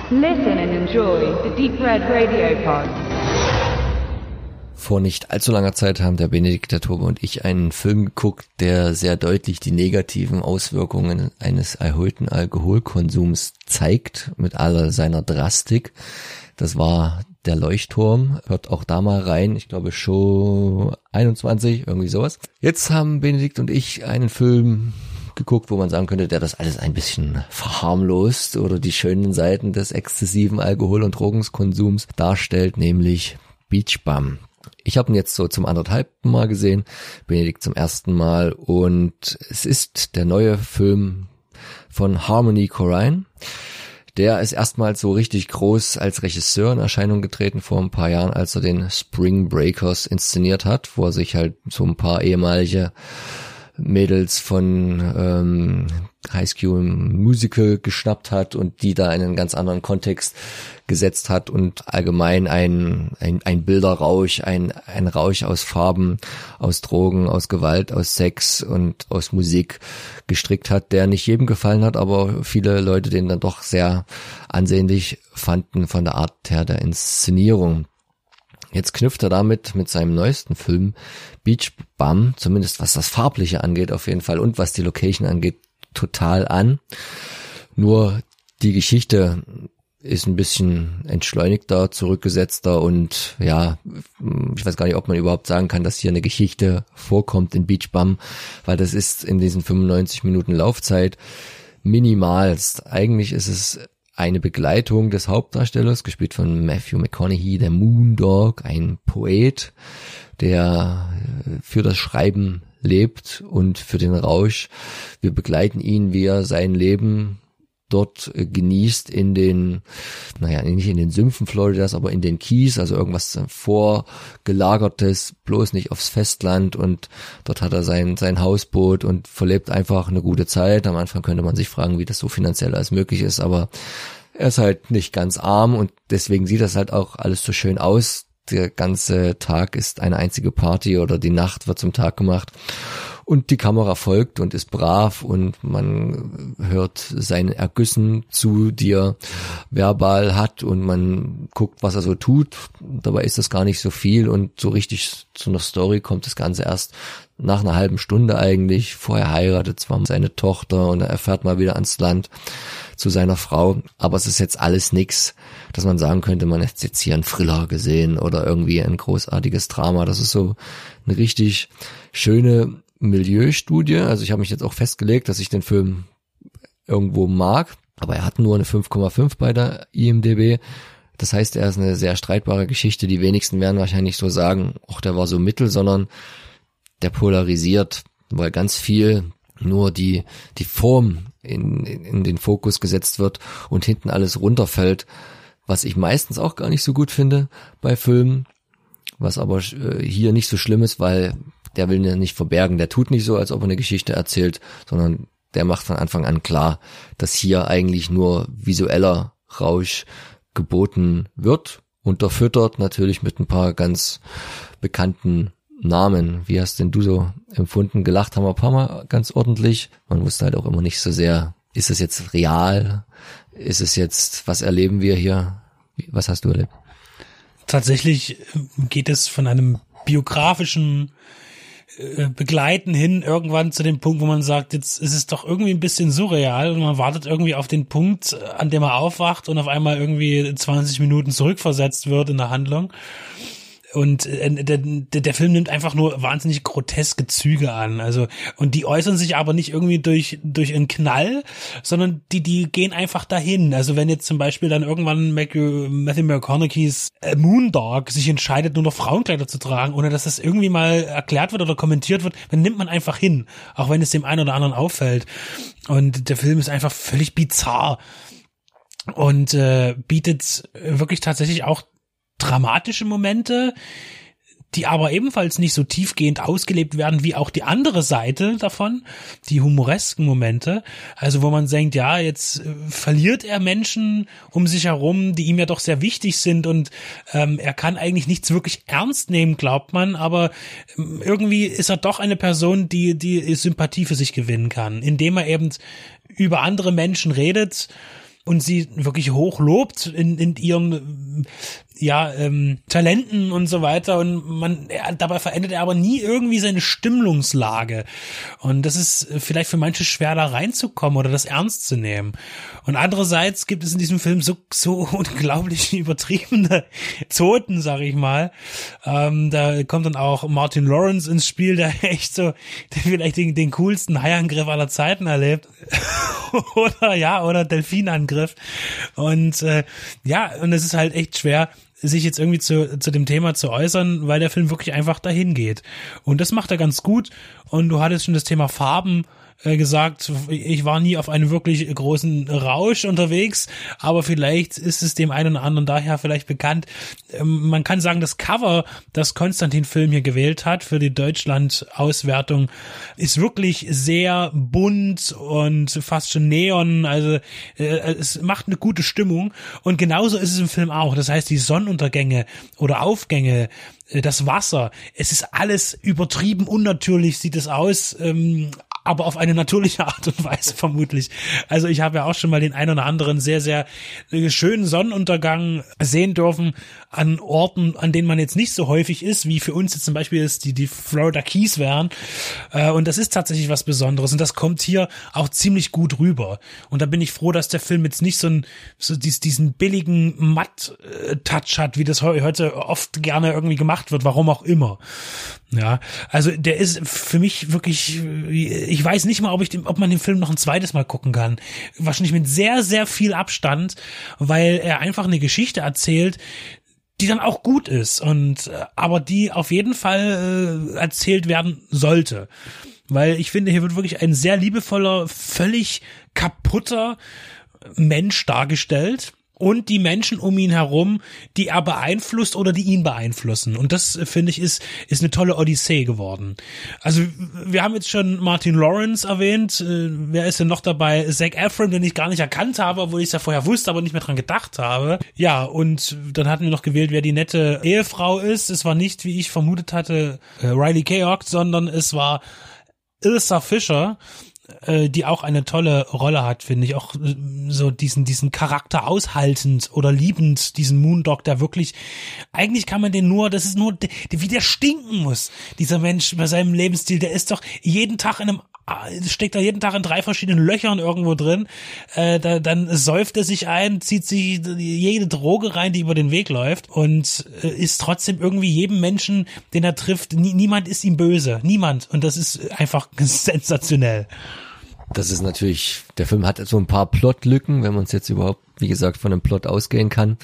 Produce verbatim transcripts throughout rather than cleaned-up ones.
Listen and enjoy the Deep Red Radio Pod. Vor nicht allzu langer Zeit haben der Benedikt, der Tobe und ich einen Film geguckt, der sehr deutlich die negativen Auswirkungen eines erhöhten Alkoholkonsums zeigt, mit aller seiner Drastik. Das war Der Leuchtturm. Hört auch da mal rein. Ich glaube Show einundzwanzig, irgendwie sowas. Jetzt haben Benedikt und ich einen Film geguckt, wo man sagen könnte, der das alles ein bisschen verharmlost oder die schönen Seiten des exzessiven Alkohol- und Drogenkonsums darstellt, nämlich Beach Bum. Ich habe ihn jetzt so zum anderthalbten Mal gesehen, Benedikt zum ersten Mal, und es ist der neue Film von Harmony Korine. Der ist erstmals so richtig groß als Regisseur in Erscheinung getreten vor ein paar Jahren, als er den Spring Breakers inszeniert hat, wo er sich halt so ein paar ehemalige Mädels von ähm, High School Musical geschnappt hat und die da in einen ganz anderen Kontext gesetzt hat und allgemein ein ein, ein Bilderrausch, ein ein Rausch aus Farben, aus Drogen, aus Gewalt, aus Sex und aus Musik gestrickt hat, der nicht jedem gefallen hat, aber viele Leute den dann doch sehr ansehnlich fanden von der Art her der Inszenierung. Jetzt knüpft er damit mit seinem neuesten Film Beach Bum, zumindest was das Farbliche angeht auf jeden Fall und was die Location angeht, total an. Nur die Geschichte ist ein bisschen entschleunigter, zurückgesetzter und ja, ich weiß gar nicht, ob man überhaupt sagen kann, dass hier eine Geschichte vorkommt in Beach Bum, weil das ist in diesen fünfundneunzig Minuten Laufzeit minimalst. Eigentlich ist es eine Begleitung des Hauptdarstellers, gespielt von Matthew McConaughey, der Moondog, ein Poet, der für das Schreiben lebt und für den Rausch. Wir begleiten ihn, wie er sein Leben dort genießt in den, naja, nicht in den Sümpfen Floridas, aber in den Keys, also irgendwas vorgelagertes, bloß nicht aufs Festland, und dort hat er sein, sein Hausboot und verlebt einfach eine gute Zeit. Am Anfang könnte man sich fragen, wie das so finanziell als möglich ist, aber er ist halt nicht ganz arm und deswegen sieht das halt auch alles so schön aus. Der ganze Tag ist eine einzige Party oder die Nacht wird zum Tag gemacht. Und die Kamera folgt und ist brav und man hört seinen Ergüssen zu, die er verbal hat, und man guckt, was er so tut. Dabei ist das gar nicht so viel und so richtig zu einer Story kommt das Ganze erst nach einer halben Stunde eigentlich. Vorher heiratet zwar seine Tochter und er fährt mal wieder ans Land zu seiner Frau, aber es ist jetzt alles nix, dass man sagen könnte, man hat jetzt hier einen Thriller gesehen oder irgendwie ein großartiges Drama. Das ist so eine richtig schöne Milieustudie. Also ich habe mich jetzt auch festgelegt, dass ich den Film irgendwo mag, aber er hat nur eine fünf Komma fünf bei der I M D B. Das heißt, er ist eine sehr streitbare Geschichte. Die wenigsten werden wahrscheinlich so sagen, ach, der war so mittel, sondern der polarisiert, weil ganz viel nur die die Form in, in, in den Fokus gesetzt wird und hinten alles runterfällt, was ich meistens auch gar nicht so gut finde bei Filmen, was aber äh, hier nicht so schlimm ist, weil der will ihn nicht verbergen, der tut nicht so, als ob er eine Geschichte erzählt, sondern der macht von Anfang an klar, dass hier eigentlich nur visueller Rausch geboten wird, unterfüttert natürlich mit ein paar ganz bekannten Namen. Wie hast denn du so empfunden? Gelacht haben wir ein paar Mal ganz ordentlich. Man wusste halt auch immer nicht so sehr, ist es jetzt real? Ist es jetzt, was erleben wir hier? Was hast du erlebt? Tatsächlich geht es von einem biografischen Begleiten hin irgendwann zu dem Punkt, wo man sagt, jetzt ist es doch irgendwie ein bisschen surreal und man wartet irgendwie auf den Punkt, an dem er aufwacht und auf einmal irgendwie zwanzig Minuten zurückversetzt wird in der Handlung. Und äh, der, der Film nimmt einfach nur wahnsinnig groteske Züge an. Also, und die äußern sich aber nicht irgendwie durch durch einen Knall, sondern die die gehen einfach dahin. Also wenn jetzt zum Beispiel dann irgendwann Matthew, Matthew McConaugheys äh, Moondog sich entscheidet, nur noch Frauenkleider zu tragen, ohne dass das irgendwie mal erklärt wird oder kommentiert wird, dann nimmt man einfach hin, auch wenn es dem einen oder anderen auffällt. Und der Film ist einfach völlig bizarr und äh, bietet wirklich tatsächlich auch dramatische Momente, die aber ebenfalls nicht so tiefgehend ausgelebt werden wie auch die andere Seite davon, die humoresken Momente, also wo man denkt, ja, jetzt äh, verliert er Menschen um sich herum, die ihm ja doch sehr wichtig sind und ähm, er kann eigentlich nichts wirklich ernst nehmen, glaubt man, aber ähm, irgendwie ist er doch eine Person, die die Sympathie für sich gewinnen kann, indem er eben über andere Menschen redet und sie wirklich hoch lobt in, in ihren ja, ähm, Talenten und so weiter und man, er, dabei verändert er aber nie irgendwie seine Stimmungslage und das ist vielleicht für manche schwer da reinzukommen oder das ernst zu nehmen und andererseits gibt es in diesem Film so, so unglaublich übertriebene Zoten, sag ich mal, ähm, da kommt dann auch Martin Lawrence ins Spiel, der echt so, der vielleicht den, den coolsten Haiangriff aller Zeiten erlebt oder ja, oder Delfinangriff und äh, ja, und es ist halt echt schwer, sich jetzt irgendwie zu, zu dem Thema zu äußern, weil der Film wirklich einfach dahin geht. Und das macht er ganz gut. Und du hattest schon das Thema Farben äh, gesagt, ich war nie auf einem wirklich großen Rausch unterwegs, aber vielleicht ist es dem einen oder anderen daher vielleicht bekannt. Ähm, man kann sagen, das Cover, das Konstantin-Film hier gewählt hat für die Deutschland-Auswertung, ist wirklich sehr bunt und fast schon Neon, also äh, es macht eine gute Stimmung und genauso ist es im Film auch. Das heißt, die Sonnenuntergänge oder Aufgänge, das Wasser, es ist alles übertrieben unnatürlich, sieht es aus, ähm, aber auf eine natürliche Art und Weise vermutlich. Also ich habe ja auch schon mal den einen oder anderen sehr, sehr schönen Sonnenuntergang sehen dürfen an Orten, an denen man jetzt nicht so häufig ist, wie für uns jetzt zum Beispiel ist die, die Florida Keys wären. Und das ist tatsächlich was Besonderes und das kommt hier auch ziemlich gut rüber. Und da bin ich froh, dass der Film jetzt nicht so, ein, so diesen billigen Matt-Touch hat, wie das heute oft gerne irgendwie gemacht wird, warum auch immer. Ja, also der ist für mich wirklich, ich weiß nicht mal, ob ich den, ob man den Film noch ein zweites Mal gucken kann. Wahrscheinlich mit sehr, sehr viel Abstand, weil er einfach eine Geschichte erzählt, die dann auch gut ist und aber die auf jeden Fall äh, erzählt werden sollte. Weil ich finde, hier wird wirklich ein sehr liebevoller, völlig kaputter Mensch dargestellt. Und die Menschen um ihn herum, die er beeinflusst oder die ihn beeinflussen. Und das, finde ich, ist ist eine tolle Odyssee geworden. Also wir haben jetzt schon Martin Lawrence erwähnt. Wer ist denn noch dabei? Zac Efron, den ich gar nicht erkannt habe, obwohl ich es ja vorher wusste, aber nicht mehr dran gedacht habe. Ja, und dann hatten wir noch gewählt, wer die nette Ehefrau ist. Es war nicht, wie ich vermutet hatte, Riley Keough, sondern es war Ilsa Fischer, die auch eine tolle Rolle hat, finde ich, auch so diesen diesen Charakter aushaltend oder liebend, diesen Moondog, der wirklich, eigentlich kann man den nur, das ist nur, wie der stinken muss, dieser Mensch bei seinem Lebensstil, der ist doch jeden Tag in einem, steckt da jeden Tag in drei verschiedenen Löchern irgendwo drin, äh, da, dann säuft er sich ein, zieht sich jede Droge rein, die über den Weg läuft und äh, ist trotzdem irgendwie jedem Menschen, den er trifft, nie, niemand ist ihm böse, niemand, und das ist einfach sensationell. Das ist natürlich, der Film hat so ein paar Plotlücken, wenn man es jetzt überhaupt, wie gesagt, von einem Plot ausgehen kann.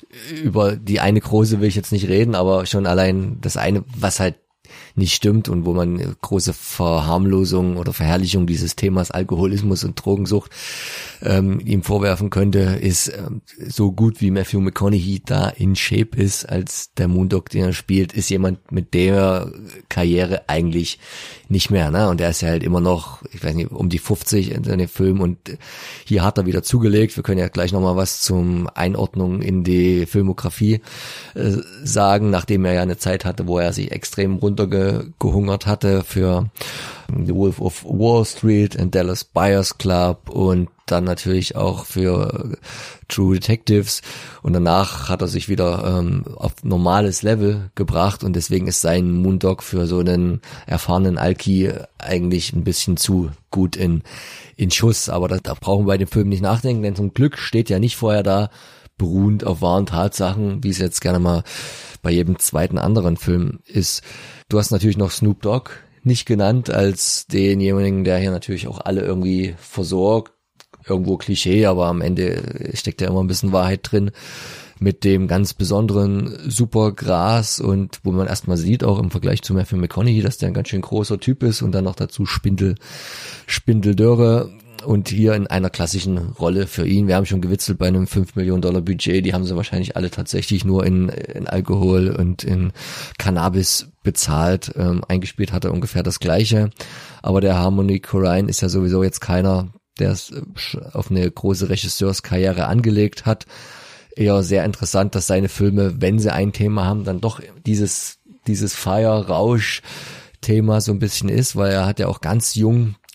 Über die eine große will ich jetzt nicht reden, aber schon allein das eine, was halt nicht stimmt und wo man große Verharmlosung oder Verherrlichung dieses Themas Alkoholismus und Drogensucht ähm, ihm vorwerfen könnte, ist ähm, so gut wie Matthew McConaughey da in Shape ist als der Moondog, den er spielt, ist jemand mit der Karriere eigentlich nicht mehr, ne? Und er ist ja halt immer noch, ich weiß nicht, um die fünfzig in seinem Film und hier hat er wieder zugelegt. Wir können ja gleich nochmal was zum Einordnung in die Filmografie äh, sagen, nachdem er ja eine Zeit hatte, wo er sich extrem runtergehungert hatte für The Wolf of Wall Street und Dallas Buyers Club und dann natürlich auch für True Detectives, und danach hat er sich wieder ähm, auf normales Level gebracht und deswegen ist sein Moondog für so einen erfahrenen Alki eigentlich ein bisschen zu gut in in Schuss, aber da, da brauchen wir bei dem Film nicht nachdenken, denn zum Glück steht ja nicht vorher da, beruhend auf wahren Tatsachen, wie es jetzt gerne mal bei jedem zweiten anderen Film ist. Du hast natürlich noch Snoop Dogg nicht genannt als denjenigen, der hier natürlich auch alle irgendwie versorgt. Irgendwo Klischee, aber am Ende steckt ja immer ein bisschen Wahrheit drin. Mit dem ganz besonderen Supergras und wo man erstmal sieht, auch im Vergleich zu Matthew McConaughey, dass der ein ganz schön großer Typ ist und dann noch dazu Spindel, Spindeldürre. Und hier in einer klassischen Rolle für ihn. Wir haben schon gewitzelt bei einem fünf Millionen Dollar Budget. Die haben sie wahrscheinlich alle tatsächlich nur in, in Alkohol und in Cannabis bezahlt. Ähm, eingespielt hat er ungefähr das Gleiche. Aber der Harmony Korine ist ja sowieso jetzt keiner, der es auf eine große Regisseurskarriere angelegt hat. Eher sehr interessant, dass seine Filme, wenn sie ein Thema haben, dann doch dieses, dieses Fire-Rausch-Thema so ein bisschen ist, weil er hat ja auch ganz jung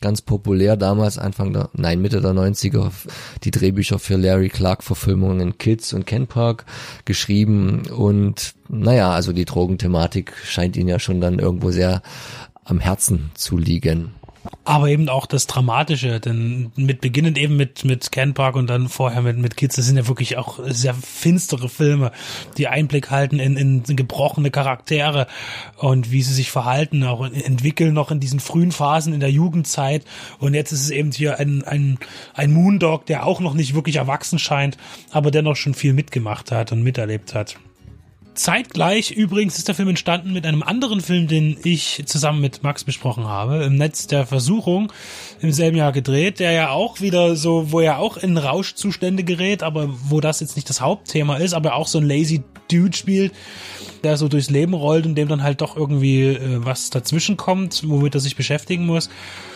ganz populär damals, Anfang der, nein, Mitte der neunziger, die Drehbücher für Larry Clark-Verfilmungen Kids und Ken Park geschrieben und naja, also die Drogenthematik scheint ihn ja schon dann irgendwo sehr am Herzen zu liegen. Aber eben auch das Dramatische, denn mit beginnend eben mit mit Ken Park und dann vorher mit mit Kids, das sind ja wirklich auch sehr finstere Filme, die Einblick halten in, in gebrochene Charaktere und wie sie sich verhalten, auch entwickeln noch in diesen frühen Phasen in der Jugendzeit. Und jetzt ist es eben hier ein ein ein Moondog, der auch noch nicht wirklich erwachsen scheint, aber dennoch schon viel mitgemacht hat und miterlebt hat. Zeitgleich übrigens ist der Film entstanden mit einem anderen Film, den ich zusammen mit Max besprochen habe, im Netz der Versuchung, im selben Jahr gedreht, der ja auch wieder so, wo er auch in Rauschzustände gerät, aber wo das jetzt nicht das Hauptthema ist, aber auch so ein lazy Dude spielt, der so durchs Leben rollt und dem dann halt doch irgendwie äh, was dazwischen kommt, womit er sich beschäftigen muss.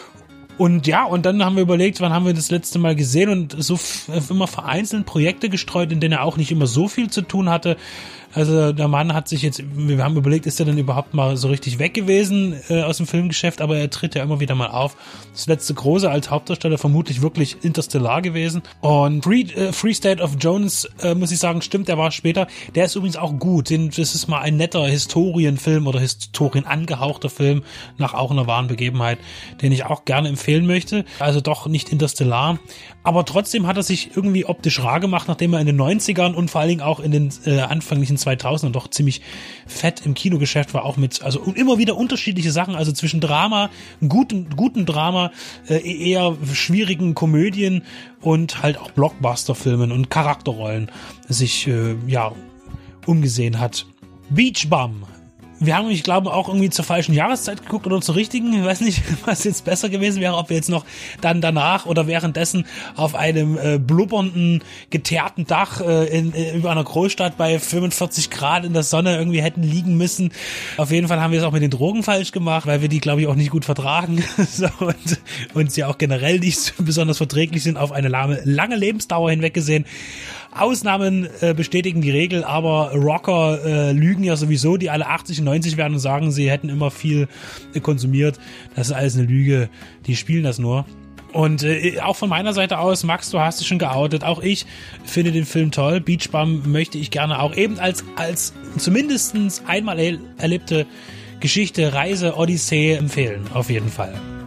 Und ja, und dann haben wir überlegt, wann haben wir das letzte Mal gesehen und so f- immer vereinzelt Projekte gestreut, in denen er auch nicht immer so viel zu tun hatte. Also der Mann hat sich jetzt, wir haben überlegt, ist er denn überhaupt mal so richtig weg gewesen äh, aus dem Filmgeschäft, aber er tritt ja immer wieder mal auf. Das letzte große als Hauptdarsteller vermutlich wirklich Interstellar gewesen. Und Free, äh, Free State of Jones, äh, muss ich sagen, stimmt, der war später. Der ist übrigens auch gut. Den, das ist mal ein netter Historienfilm oder Historien angehauchter Film nach auch einer wahren Begebenheit, den ich auch gerne empfehlen möchte. Also doch nicht Interstellar. Aber trotzdem hat er sich irgendwie optisch rar gemacht, nachdem er in den neunzigern und vor allen Dingen auch in den äh, anfänglichen zweitausendern doch ziemlich fett im Kinogeschäft war, auch mit, also immer wieder unterschiedliche Sachen, also zwischen Drama, guten, guten Drama, äh, eher schwierigen Komödien und halt auch Blockbuster-Filmen und Charakterrollen sich, äh, ja, umgesehen hat. Beach Bum. Wir haben, ich glaube, auch irgendwie zur falschen Jahreszeit geguckt oder zur richtigen. Ich weiß nicht, was jetzt besser gewesen wäre, ob wir jetzt noch dann danach oder währenddessen auf einem äh, blubbernden, geteerten Dach äh, in, in, über einer Großstadt bei fünfundvierzig Grad in der Sonne irgendwie hätten liegen müssen. Auf jeden Fall haben wir es auch mit den Drogen falsch gemacht, weil wir die, glaube ich, auch nicht gut vertragen so, und uns ja auch generell nicht besonders verträglich sind, auf eine lange, lange Lebensdauer hinweg gesehen. Ausnahmen äh, bestätigen die Regel, aber Rocker äh, lügen ja sowieso, die alle achtzig und neunzig werden und sagen, sie hätten immer viel äh, konsumiert. Das ist alles eine Lüge, die spielen das nur. Und äh, auch von meiner Seite aus, Max, du hast dich schon geoutet, auch ich finde den Film toll. Beach Bum möchte ich gerne auch eben als als zumindest einmal er- erlebte Geschichte, Reise, Odyssee empfehlen, auf jeden Fall.